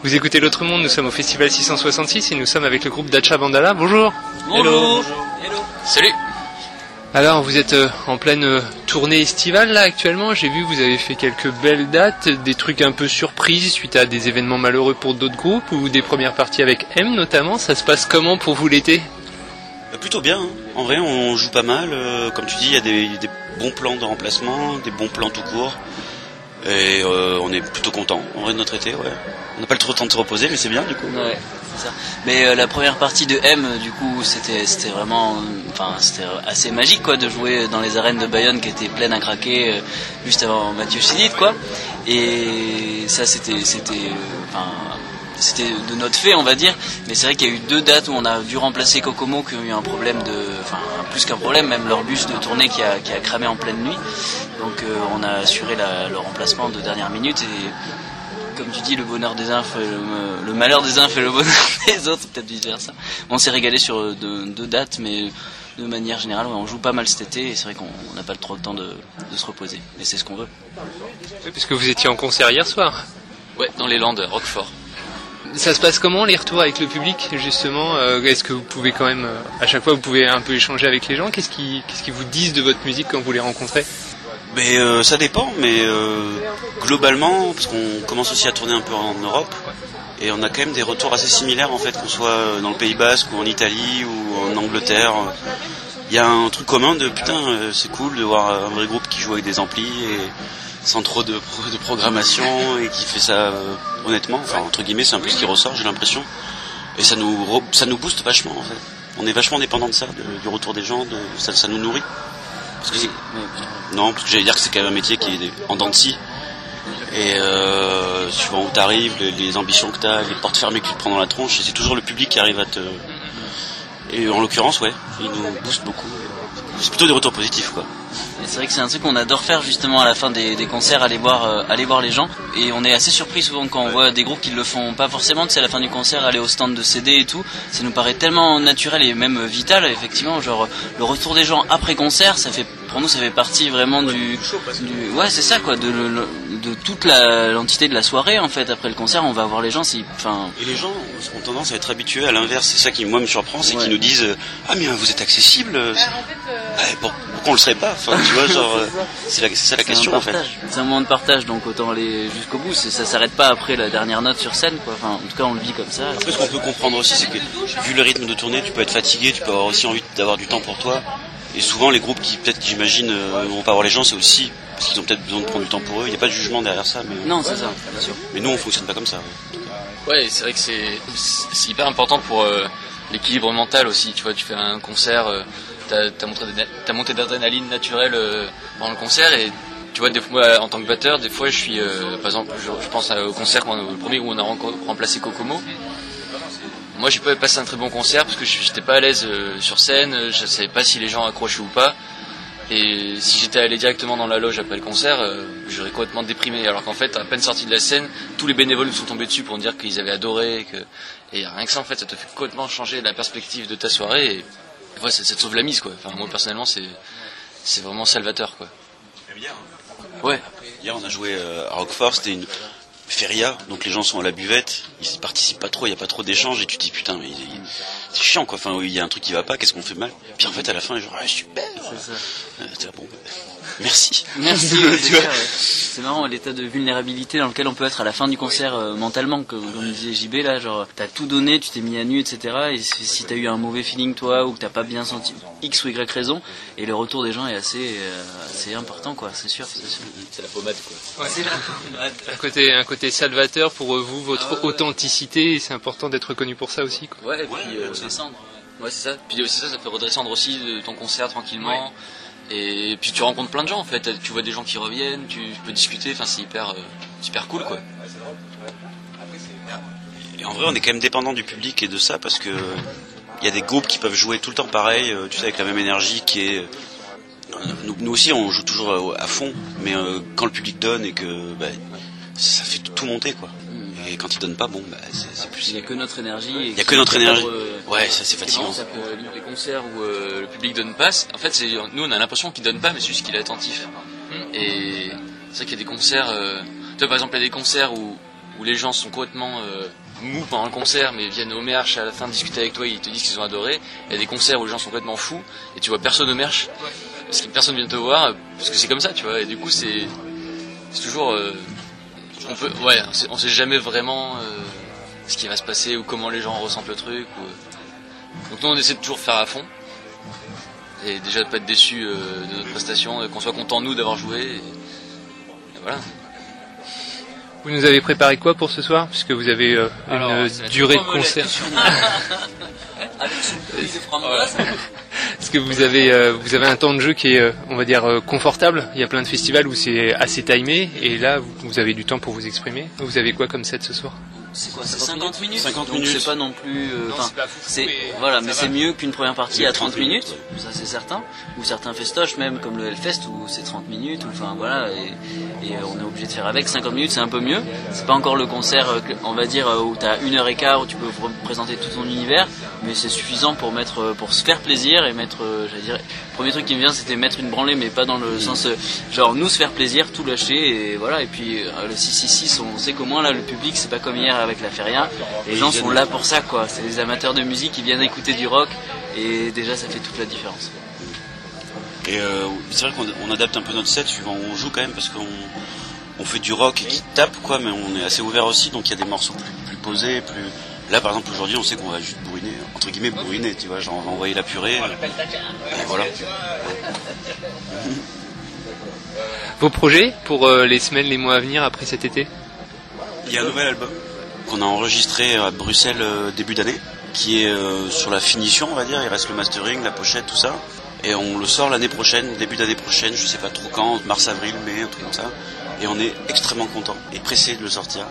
Vous écoutez l'Autre Monde, nous sommes au Festival 666 et nous sommes avec le groupe Dacha Vandala. Bonjour. Bonjour. Hello. Salut. Alors vous êtes en pleine tournée estivale là actuellement, j'ai vu que vous avez fait quelques belles dates, des trucs un peu surprises suite à des événements malheureux pour d'autres groupes ou des premières parties avec M notamment. Ça se passe comment pour vous l'été ? Plutôt bien, hein. En vrai on joue pas mal, comme tu dis il y a des bons plans de remplacement, des bons plans tout court et on est plutôt content en vrai de notre été, ouais. On n'a pas trop le temps de se reposer mais c'est bien du coup. Ouais, c'est ça. Mais la première partie de M, du coup, c'était vraiment, c'était assez magique quoi, de jouer dans les arènes de Bayonne qui étaient pleines à craquer juste avant Mathieu Chédid quoi. Et ça c'était de notre fait on va dire, mais c'est vrai qu'il y a eu 2 dates où on a dû remplacer Kokomo qui ont eu un problème plus qu'un problème, même leur bus de tournée qui a cramé en pleine nuit, donc on a assuré le remplacement de dernière minute et comme tu dis, le bonheur des uns fait le malheur des uns fait le bonheur des autres, peut-être vice versa. On s'est régalé sur 2 dates, mais de manière générale on joue pas mal cet été et c'est vrai qu'on n'a pas trop le temps de se reposer, mais c'est ce qu'on veut. Oui, puisque vous étiez en concert hier soir. Ouais, dans les Landes, Roquefort. Ça se passe comment les retours avec le public justement ? Est-ce que vous pouvez quand même, à chaque fois vous pouvez un peu échanger avec les gens ? Qu'est-ce qu'ils vous disent de votre musique quand vous les rencontrez ? Mais ça dépend, mais globalement, parce qu'on commence aussi à tourner un peu en Europe, et on a quand même des retours assez similaires en fait, qu'on soit dans le Pays Basque ou en Italie ou en Angleterre. Il y a un truc commun de putain, c'est cool de voir un vrai groupe qui joue avec des amplis et sans trop de programmation et qui fait ça honnêtement, enfin entre guillemets c'est un peu ce qui ressort j'ai l'impression, et ça nous booste vachement en fait. On est vachement dépendant de ça, du retour des gens, ça nous nourrit. Parce que parce que j'allais dire que c'est quand même un métier qui est en dents de scie. Et suivant où t'arrives, les ambitions que t'as, les portes fermées que tu te prends dans la tronche, et c'est toujours le public qui arrive à te... Et en l'occurrence, ouais, il nous booste beaucoup. C'est plutôt des retours positifs, quoi. Et c'est vrai que c'est un truc qu'on adore faire justement à la fin des concerts, aller voir les gens. Et on est assez surpris souvent quand on voit des groupes qui le font pas forcément, tu sais, à la fin du concert, aller au stand de CD et tout. Ça nous paraît tellement naturel et même vital, effectivement. Genre, le retour des gens après concert, pour nous, ça fait partie vraiment ouais, c'est ça, quoi, de toute l'entité de la soirée, en fait. Après le concert, on va voir les gens, Et les gens ont tendance à être habitués à l'inverse. C'est ça qui, moi, me surprend, c'est qu'ils nous disent ah, mais vous êtes accessible. Pourquoi on le serait pas? Enfin, tu vois, genre, c'est ça la question, en fait. C'est un moment de partage, donc autant aller jusqu'au bout. Ça s'arrête pas après la dernière note sur scène, quoi. Enfin, en tout cas, on le vit comme ça. Après, ce qu'on peut comprendre aussi, c'est que, vu le rythme de tournée, tu peux être fatigué, tu peux avoir aussi envie d'avoir du temps pour toi. Et souvent, les groupes qui, peut-être, j'imagine, vont pas voir les gens, c'est aussi parce qu'ils ont peut-être besoin de prendre du temps pour eux. Il n'y a pas de jugement derrière ça, mais... Non, c'est ça, bien sûr. Mais nous, on fonctionne pas comme ça. Ouais, c'est vrai que c'est hyper important pour l'équilibre mental aussi. Tu vois, tu fais un concert, t'as monté d'adrénaline naturelle pendant le concert, et tu vois, des fois, en tant que batteur, des fois, je suis, par exemple, je pense au concert, le premier où on a remplacé Kokomo. Moi, j'ai pas passé un très bon concert parce que j'étais pas à l'aise sur scène, je savais pas si les gens accrochaient ou pas. Et si j'étais allé directement dans la loge après le concert, j'aurais complètement déprimé. Alors qu'en fait, à peine sorti de la scène, tous les bénévoles nous sont tombés dessus pour me dire qu'ils avaient adoré. Et rien que ça, en fait, ça te fait complètement changer la perspective de ta soirée. Et ouais, ça te sauve la mise, quoi. Enfin, moi, personnellement, c'est vraiment salvateur, quoi. Hier, ouais. Hier, on a joué à Roquefort, c'était une feria, donc les gens sont à la buvette, ils participent pas trop, il y a pas trop d'échanges, et tu te dis putain, mais c'est chiant, quoi. Enfin, il y a un truc qui va pas, qu'est-ce qu'on fait mal? Puis en fait, à la fin, les gens, super. C'est là, bon, merci. Merci. Ouais. C'est marrant l'état de vulnérabilité dans lequel on peut être à la fin du concert mentalement, comme disait JB là, genre t'as tout donné, tu t'es mis à nu, etc. Et si t'as eu un mauvais feeling toi, ou que t'as pas bien senti X ou Y raison, et le retour des gens est assez important, quoi. C'est sûr. C'est la pommade, quoi. Ouais. C'est la pommade. Un côté salvateur pour vous, votre authenticité, et c'est important d'être reconnu pour ça aussi, quoi. Ouais, et puis redescendre. Ouais, c'est ça. Puis ça fait redescendre aussi ton concert tranquillement. Ouais. Et puis tu rencontres plein de gens, en fait. Tu vois des gens qui reviennent, tu peux discuter. Enfin, c'est hyper cool, quoi. Et en vrai, on est quand même dépendant du public et de ça, parce que il y a des groupes qui peuvent jouer tout le temps pareil, tu sais, avec la même énergie qui est... Nous aussi, on joue toujours à fond, mais quand le public donne et que ça fait tout monter, quoi. Et quand il donne pas, c'est plus... Il n'y a que notre énergie. Il n'y a que notre énergie. Ouais, ça c'est fatigant. Les concerts où le public donne pas, en fait, nous on a l'impression qu'il donne pas, mais c'est juste qu'il est attentif. Et c'est vrai qu'il y a des concerts... tu vois, par exemple, il y a des concerts où où les gens sont complètement mous pendant le concert, mais viennent au merch à la fin discuter avec toi, ils te disent qu'ils ont adoré. Il y a des concerts où les gens sont complètement fous, et tu vois personne au merch, parce que personne vient te voir, parce que c'est comme ça, tu vois. Et du coup, c'est toujours... on sait jamais vraiment ce qui va se passer, ou comment les gens ressentent le truc. Donc nous, on essaie de toujours faire à fond. Et déjà de pas être déçu de notre prestation, qu'on soit content nous d'avoir joué. Et voilà. Vous nous avez préparé quoi pour ce soir, puisque vous avez une durée de concert. Est-ce que vous avez un temps de jeu qui est, on va dire, confortable? Il y a plein de festivals où c'est assez timé, et là vous avez du temps pour vous exprimer. Vous avez quoi comme set ce soir? C'est quoi, c'est 50 minutes? 50 donc minutes. C'est pas non plus... c'est pas fou, mais c'est mieux qu'une première partie à 30 minutes, ça c'est certain. Ou certains festoches même, comme le Hellfest, où c'est 30 minutes, enfin voilà, et on est obligé de faire avec. 50 minutes, c'est un peu mieux. C'est pas encore le concert, on va dire, où t'as 1h15, où tu peux présenter tout ton univers, mais c'est suffisant pour se faire plaisir et mettre, j'allais dire, le premier truc qui me vient, c'était mettre une branlée, mais pas dans le sens, genre nous se faire plaisir, tout lâcher, et voilà. Et puis le 666, on sait qu'au moins là, le public, c'est pas comme hier avec la Feria. Les gens sont là pour ça, quoi. C'est des amateurs de musique qui viennent écouter du rock, et déjà ça fait toute la différence. Et c'est vrai qu'on adapte un peu notre set suivant où on joue quand même, parce qu'on fait du rock qui tape, quoi, mais on est assez ouvert aussi, donc il y a des morceaux plus posés, plus... Là par exemple aujourd'hui on sait qu'on va juste bourriner, entre guillemets bourriner, tu vois, genre on va envoyer la purée, et voilà. Vos projets pour les semaines, les mois à venir après cet été? Il y a un nouvel album qu'on a enregistré à Bruxelles début d'année, qui est sur la finition, on va dire. Il reste le mastering, la pochette, tout ça, et on le sort l'année prochaine, début d'année prochaine, je sais pas trop quand, mars, avril, mai, un truc comme ça, et on est extrêmement content et pressé de le sortir.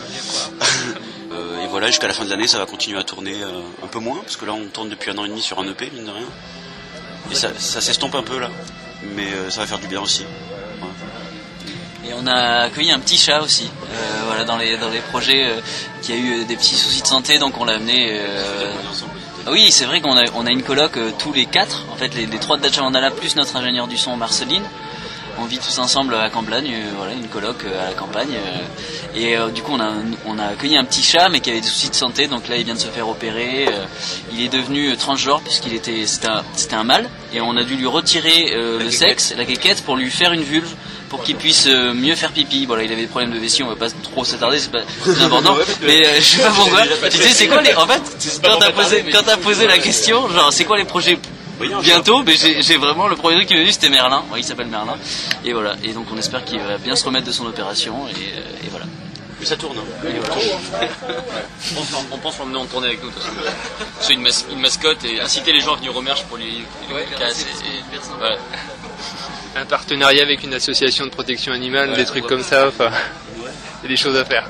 Et voilà, jusqu'à la fin de l'année ça va continuer à tourner un peu moins, parce que là on tourne depuis 1 an et demi sur un EP, mine de rien, et ça s'estompe un peu là, mais ça va faire du bien aussi. Et on a accueilli un petit chat aussi, voilà, dans les projets qui a eu des petits soucis de santé, donc on l'a amené. Oui, c'est vrai qu'on a une coloc tous les 4, en fait les 3 de Dacia Vandala plus notre ingénieur du son Marceline. On vit tous ensemble à Camblagne, voilà, une coloc à la campagne. Et du coup, on a accueilli un petit chat, mais qui avait des soucis de santé. Donc là, il vient de se faire opérer. Il est devenu transgenre c'était un mâle, et on a dû lui retirer le sexe, la quéquette, pour lui faire une vulve, pour qu'il puisse mieux faire pipi. Voilà, il avait des problèmes de vessie. On va pas trop s'attarder, c'est pas important. Mais je sais pas pourquoi. Tu sais, c'est quoi en fait, quand t'as posé la question, genre, c'est quoi les projets? Bientôt, mais j'ai vraiment, le premier truc qui m'est venu, c'était Merlin. Ouais, il s'appelle Merlin. Et voilà. Et donc on espère qu'il va bien se remettre de son opération, et voilà. Mais ça tourne, hein. Et voilà. On pense l'emmener en tournée avec nous, de toute façon. C'est une mascotte, et inciter les gens à venir au merch pour les casser. Voilà. Un partenariat avec une association de protection animale, des trucs comme ça, enfin, il y a des choses à faire.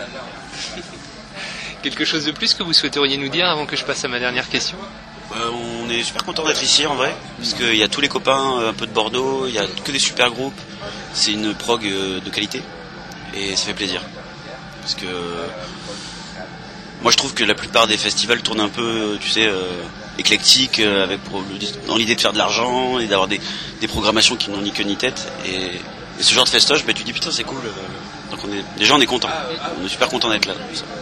Quelque chose de plus que vous souhaiteriez nous dire avant que je passe à ma dernière question? On est super content d'être ici en vrai, parce qu'il y a tous les copains un peu de Bordeaux, il y a que des super groupes, c'est une prog de qualité, et ça fait plaisir. Parce que moi je trouve que la plupart des festivals tournent un peu, tu sais, éclectiques, dans l'idée de faire de l'argent et d'avoir des programmations qui n'ont ni queue ni tête, et ce genre de festoche, tu dis putain c'est cool, donc déjà on est content, on est super content d'être là.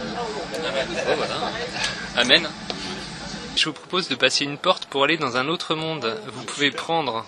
Amen. Je vous propose de passer une porte pour aller dans un autre monde. Vous pouvez prendre...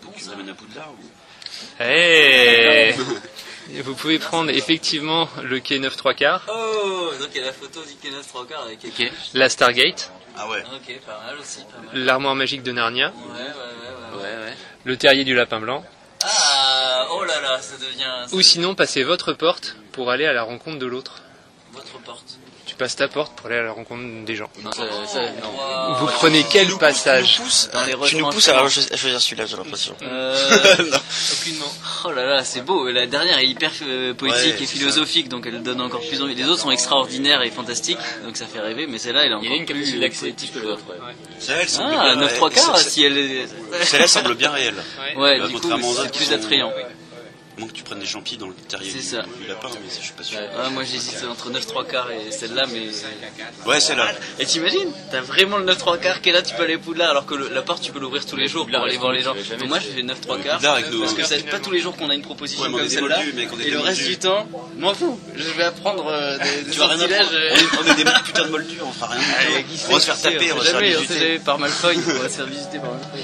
Vous pouvez prendre effectivement le quai 9 3/4. Oh, donc il y a la photo du quai 9 3/4 avec okay. La Stargate. Ah ouais. Ok, pas mal aussi, pas mal. L'armoire magique de Narnia. Ouais. Le terrier du lapin blanc. Ah, oh là là, ça devient... Ou sinon, passez votre porte pour aller à la rencontre de l'autre. Votre porte. Tu passes ta porte pour aller à la rencontre des gens. Non, Wow. Vous prenez quel passage? Tu nous pousses à choisir celui-là, j'ai l'impression. Aucunement. Oh là là, c'est beau. La dernière est hyper poétique et philosophique, donc elle donne encore plus envie. Les autres sont extraordinaires et fantastiques, donc ça fait rêver, mais celle-là, elle est encore plus... Il y a une capacité d'accès que l'autre. Celle-là, elle semble Ah, bien 9 3/4, si elle est... Celle-là semble bien réelle. Ouais, du coup, contrairement aux c'est autres qui plus sont- attrayant. moins que tu prennes des champis dans le terrier C'est ça. du lapin, mais je suis pas sûr. Ouais, moi j'hésite entre 9 3 quarts et celle-là, mais... Ouais, celle-là. Et t'imagines, t'as vraiment le 9 3 quarts qui est là, tu peux aller à Poudlard, alors que la porte tu peux l'ouvrir tous les jours pour aller voir les gens. Donc moi je fais 9 3 quarts, Poudlard avec nous, parce que hein. c'est pas tous les jours qu'on a une proposition Ouais, mais on comme est des celle-là, moldus, mec, on est et des le reste moldus. du temps, m'en fous, je vais apprendre des Tu vas rien sortilèges. apprendre. On est des putains de moldus, on fera rien du tout. On va se faire taper, on va se faire on sait visiter. jamais par Malfoy, on va se faire visiter par Malfoy.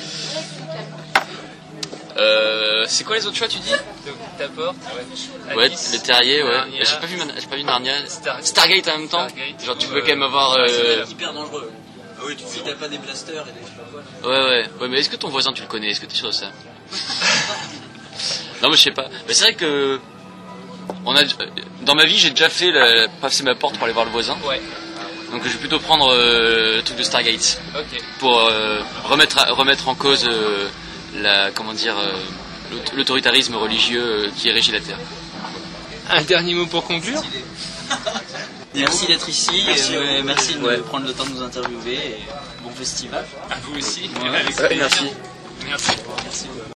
C'est quoi les autres choix, tu dis? Ta porte, Ouais, le terrier, ouais. Narnia. J'ai pas vu Narnia. Stargate en même temps. Stargate. Genre tu peux quand même avoir. C'est hyper dangereux. Ah oui, tu Si t'as pas des blasters et des je sais pas quoi. Ouais, mais est-ce que ton voisin tu le connais? Est-ce que t'es sûr de ça? Non, mais je sais pas. Mais c'est vrai que dans ma vie j'ai déjà passé ma porte pour aller voir le voisin. Ouais. Donc je vais plutôt prendre le truc de Stargate Ok. pour remettre en cause l'autoritarisme religieux qui régit la Terre. Un dernier mot pour conclure. Merci d'être ici, merci de Ouais. prendre le temps de nous interviewer et bon festival. À vous aussi. Ouais. Avec plaisir. Merci. Merci.